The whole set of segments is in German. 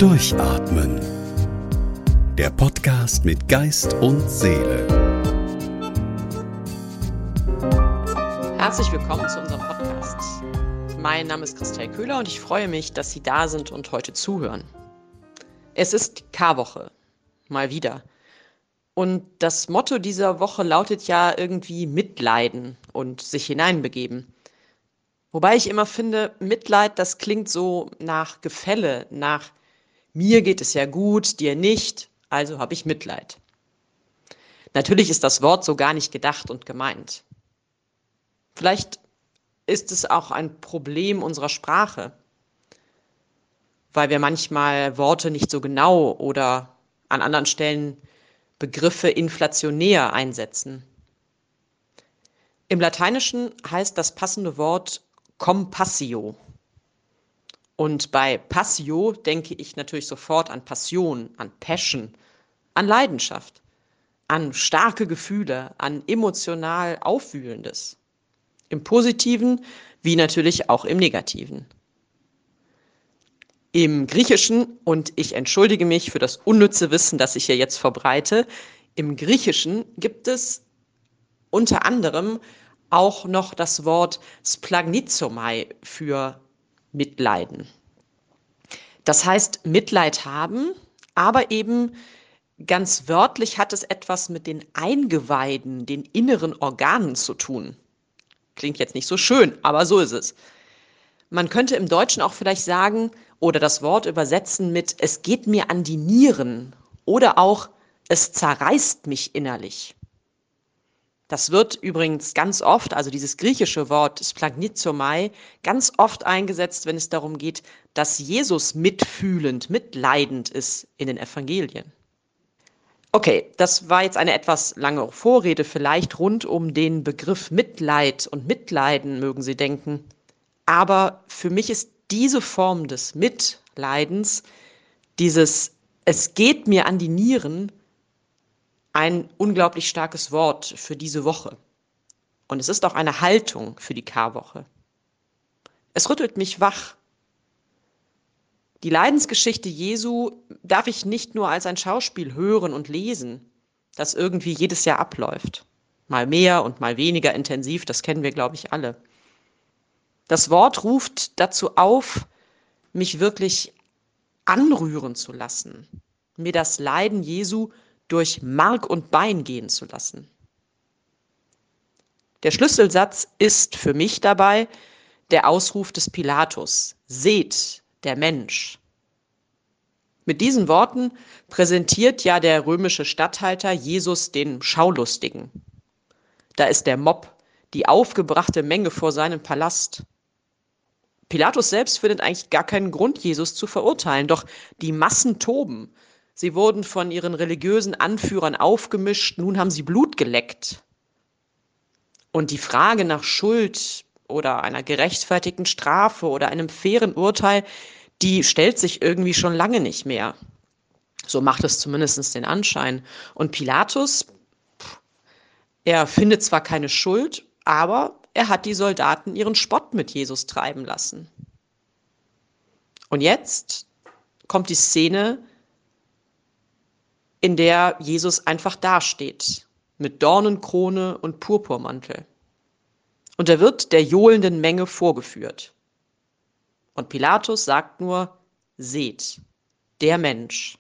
Durchatmen. Der Podcast mit Geist und Seele. Herzlich willkommen zu unserem Podcast. Mein Name ist Christel Köhler und ich freue mich, dass Sie da sind und heute zuhören. Es ist Karwoche, mal wieder. Und das Motto dieser Woche lautet ja irgendwie Mitleiden und sich hineinbegeben. Wobei ich immer finde, Mitleid, das klingt so nach Gefälle, nach mir geht es ja gut, dir nicht, also habe ich Mitleid. Natürlich ist das Wort so gar nicht gedacht und gemeint. Vielleicht ist es auch ein Problem unserer Sprache, weil wir manchmal Worte nicht so genau oder an anderen Stellen Begriffe inflationär einsetzen. Im Lateinischen heißt das passende Wort compassio. Und bei Passio denke ich natürlich sofort an Passion, an Passion, an Leidenschaft, an starke Gefühle, an emotional Aufwühlendes. Im Positiven wie natürlich auch im Negativen. Im Griechischen, und ich entschuldige mich für das unnütze Wissen, das ich hier jetzt verbreite, im Griechischen gibt es unter anderem auch noch das Wort splagnizomai für Mitleiden. Das heißt Mitleid haben, aber eben ganz wörtlich hat es etwas mit den Eingeweiden, den inneren Organen zu tun. Klingt jetzt nicht so schön, aber so ist es. Man könnte im Deutschen auch vielleicht sagen oder das Wort übersetzen mit es geht mir an die Nieren oder auch es zerreißt mich innerlich. Das wird übrigens ganz oft, also dieses griechische Wort splagnizomai, ganz oft eingesetzt, wenn es darum geht, dass Jesus mitfühlend, mitleidend ist in den Evangelien. Okay, das war jetzt eine etwas lange Vorrede vielleicht rund um den Begriff Mitleid und Mitleiden, mögen Sie denken. Aber für mich ist diese Form des Mitleidens, dieses es geht mir an die Nieren, ein unglaublich starkes Wort für diese Woche. Und es ist auch eine Haltung für die Karwoche. Es rüttelt mich wach. Die Leidensgeschichte Jesu darf ich nicht nur als ein Schauspiel hören und lesen, das irgendwie jedes Jahr abläuft. Mal mehr und mal weniger intensiv, das kennen wir, glaube ich, alle. Das Wort ruft dazu auf, mich wirklich anrühren zu lassen, mir das Leiden Jesu durch Mark und Bein gehen zu lassen. Der Schlüsselsatz ist für mich dabei der Ausruf des Pilatus: Seht, der Mensch. Mit diesen Worten präsentiert ja der römische Statthalter Jesus den Schaulustigen. Da ist der Mob, die aufgebrachte Menge vor seinem Palast. Pilatus selbst findet eigentlich gar keinen Grund, Jesus zu verurteilen, doch die Massen toben. Sie wurden von ihren religiösen Anführern aufgemischt, nun haben sie Blut geleckt. Und die Frage nach Schuld oder einer gerechtfertigten Strafe oder einem fairen Urteil, die stellt sich irgendwie schon lange nicht mehr. So macht es zumindest den Anschein. Und Pilatus, er findet zwar keine Schuld, aber er hat die Soldaten ihren Spott mit Jesus treiben lassen. Und jetzt kommt die Szene, in der Jesus einfach dasteht, mit Dornenkrone und Purpurmantel. Und er wird der johlenden Menge vorgeführt. Und Pilatus sagt nur, seht, der Mensch.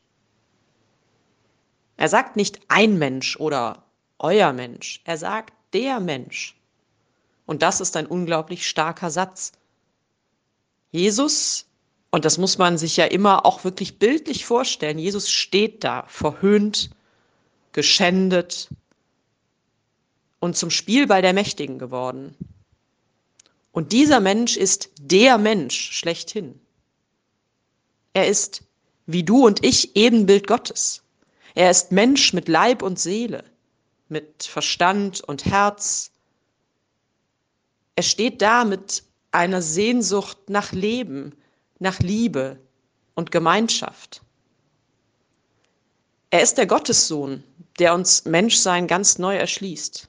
Er sagt nicht ein Mensch oder euer Mensch, er sagt der Mensch. Und das ist ein unglaublich starker Satz. Jesus, und das muss man sich ja immer auch wirklich bildlich vorstellen, Jesus steht da, verhöhnt, geschändet und zum Spielball der Mächtigen geworden. Und dieser Mensch ist der Mensch schlechthin. Er ist, wie du und ich, Ebenbild Gottes. Er ist Mensch mit Leib und Seele, mit Verstand und Herz. Er steht da mit einer Sehnsucht nach Leben, nach Liebe und Gemeinschaft. Er ist der Gottessohn, der uns Menschsein ganz neu erschließt.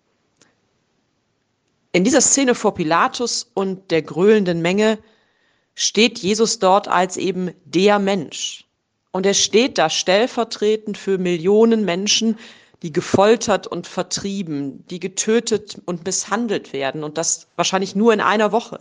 In dieser Szene vor Pilatus und der gröhlenden Menge steht Jesus dort als eben der Mensch. Und er steht da stellvertretend für Millionen Menschen, die gefoltert und vertrieben, die getötet und misshandelt werden, und das wahrscheinlich nur in einer Woche.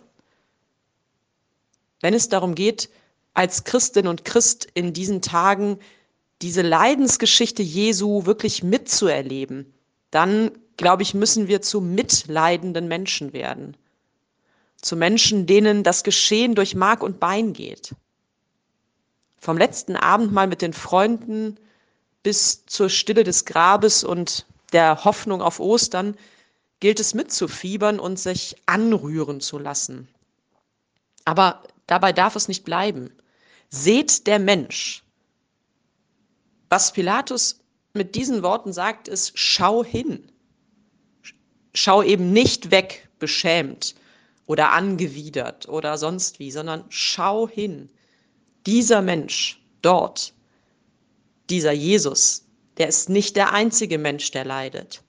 Wenn es darum geht, als Christin und Christ in diesen Tagen diese Leidensgeschichte Jesu wirklich mitzuerleben, dann, glaube ich, müssen wir zu mitleidenden Menschen werden. Zu Menschen, denen das Geschehen durch Mark und Bein geht. Vom letzten Abendmahl mit den Freunden bis zur Stille des Grabes und der Hoffnung auf Ostern gilt es mitzufiebern und sich anrühren zu lassen. Aber dabei darf es nicht bleiben. Seht der Mensch. Was Pilatus mit diesen Worten sagt, ist: Schau hin. Schau eben nicht weg, beschämt oder angewidert oder sonst wie, sondern schau hin. Dieser Mensch dort, dieser Jesus, der ist nicht der einzige Mensch, der leidet.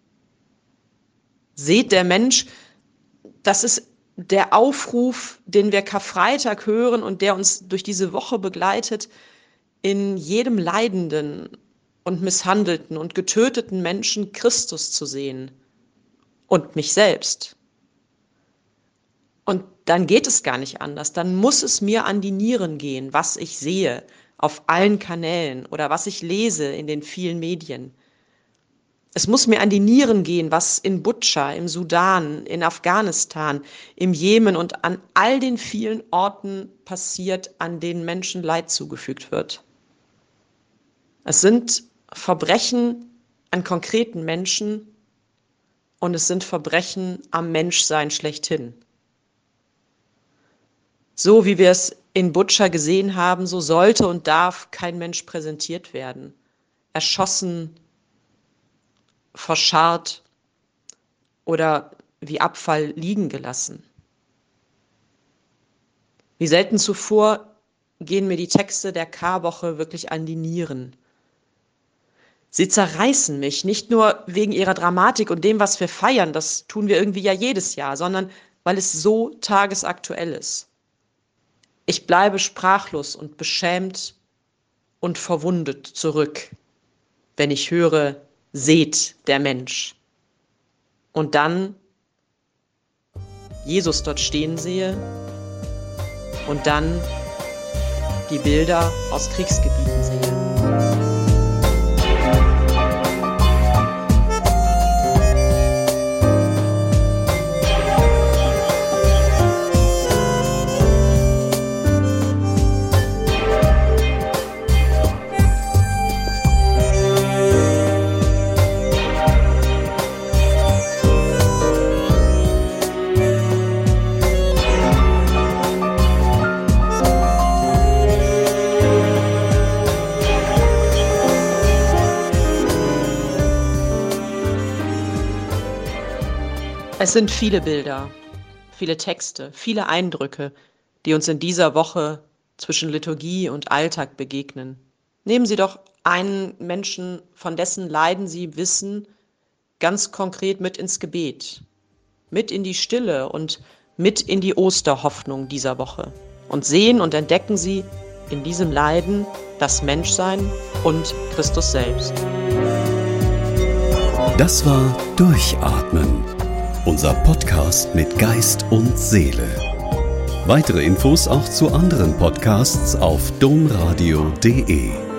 Seht der Mensch, das ist der Aufruf, den wir Karfreitag hören und der uns durch diese Woche begleitet, in jedem leidenden und misshandelten und getöteten Menschen Christus zu sehen und mich selbst. Und dann geht es gar nicht anders. Dann muss es mir an die Nieren gehen, was ich sehe auf allen Kanälen oder was ich lese in den vielen Medien. Es muss mir an die Nieren gehen, was in Butscha, im Sudan, in Afghanistan, im Jemen und an all den vielen Orten passiert, an denen Menschen Leid zugefügt wird. Es sind Verbrechen an konkreten Menschen und es sind Verbrechen am Menschsein schlechthin. So wie wir es in Butscha gesehen haben, so sollte und darf kein Mensch präsentiert werden. Erschossen, verscharrt oder wie Abfall liegen gelassen. Wie selten zuvor gehen mir die Texte der Karwoche wirklich an die Nieren. Sie zerreißen mich, nicht nur wegen ihrer Dramatik und dem, was wir feiern, das tun wir irgendwie ja jedes Jahr, sondern weil es so tagesaktuell ist. Ich bleibe sprachlos und beschämt und verwundet zurück, wenn ich höre: Seht der Mensch. Und dann Jesus dort stehen sehe und dann die Bilder aus Kriegsgebieten sehe. Es sind viele Bilder, viele Texte, viele Eindrücke, die uns in dieser Woche zwischen Liturgie und Alltag begegnen. Nehmen Sie doch einen Menschen, von dessen Leiden Sie wissen, ganz konkret mit ins Gebet, mit in die Stille und mit in die Osterhoffnung dieser Woche. Und sehen und entdecken Sie in diesem Leiden das Menschsein und Christus selbst. Das war Durchatmen. Unser Podcast mit Geist und Seele. Weitere Infos auch zu anderen Podcasts auf domradio.de.